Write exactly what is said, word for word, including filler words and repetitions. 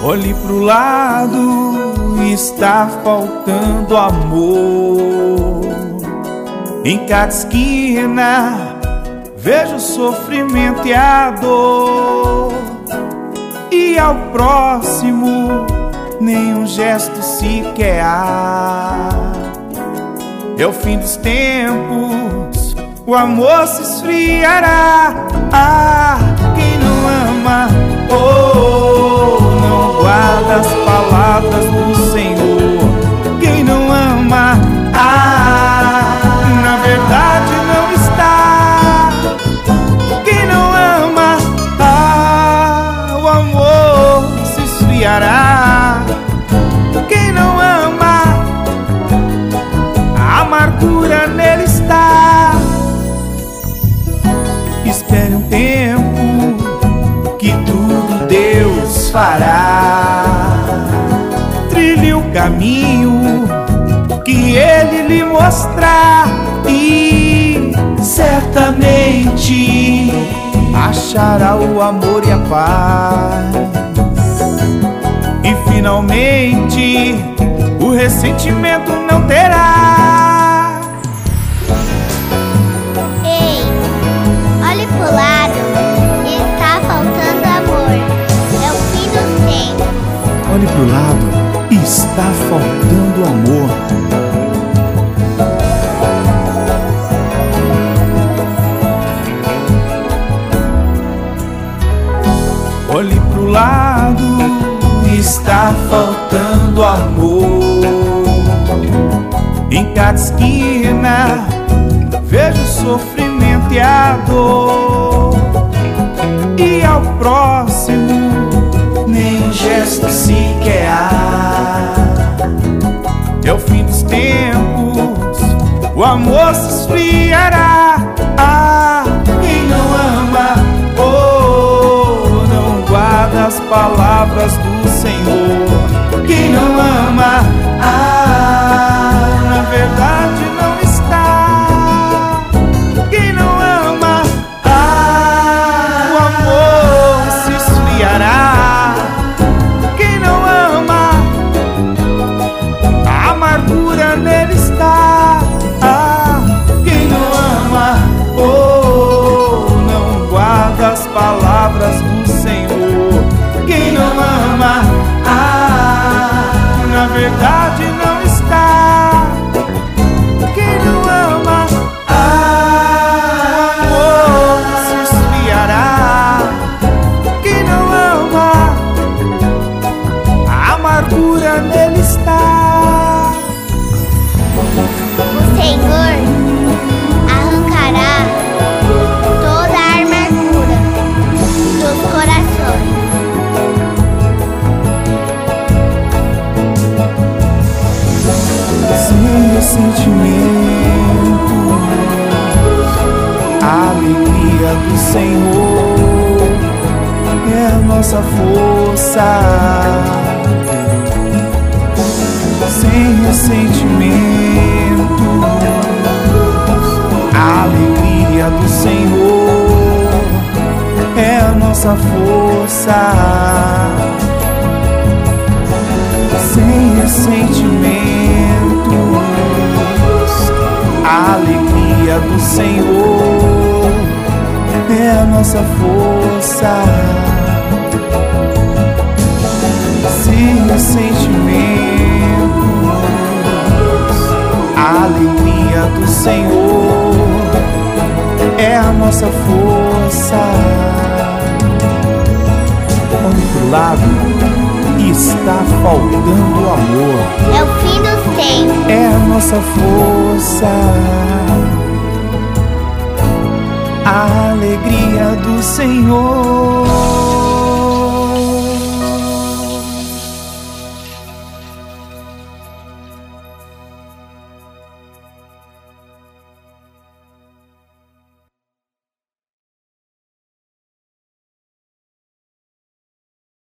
Olhe pro lado, está faltando amor. Em cada esquina vejo o sofrimento e a dor, e ao próximo nenhum gesto sequer há. É o fim dos tempos, o amor se esfriará. Ah, quem não ama, oh, não guarda as palavras do Senhor. Quem não ama, ah, na verdade não está. Quem não ama, ah, o amor se esfriará. Quem não ama, a amargura nele está. Espere um tempo que tudo Deus fará. Trilhe o caminho que Ele lhe mostrar, e certamente achará o amor e a paz. E finalmente o ressentimento não terá. Ei, olhe pro lado, está faltando amor. É o fim dos tempos. Olhe pro lado, está faltando amor. Olhe pro lado, está faltando amor. Em cada esquina vejo o sofrimento e a dor, e ao próximo nem um gesto sequer há. É o fim dos tempos, o amor se esfriará. Ah, quem não ama, oh, não guarda as palavras do Senhor. Quem não ama, ah, na verdade não está. Quem não ama, ah, o amor se esfriará. Quem não ama, a amargura nele está. Ah, quem não ama, oh, não guarda as palavras do Senhor. Quem não ama, ah, na verdade não está. Quem não ama, ah, o amor se esfriará. Quem não ama, a amargura nele está. O Senhor arrancará toda a amargura dos corações. Sem ressentimento, a alegria do Senhor é a nossa força. Sem ressentimento, a alegria do Senhor é a nossa força. Sem ressentimento, a alegria do Senhor é a nossa força. Sem ressentimento, a alegria do Senhor é a nossa força. Olhe pro lado, está faltando amor. É o fim dos tempos. É a nossa força, a alegria do Senhor.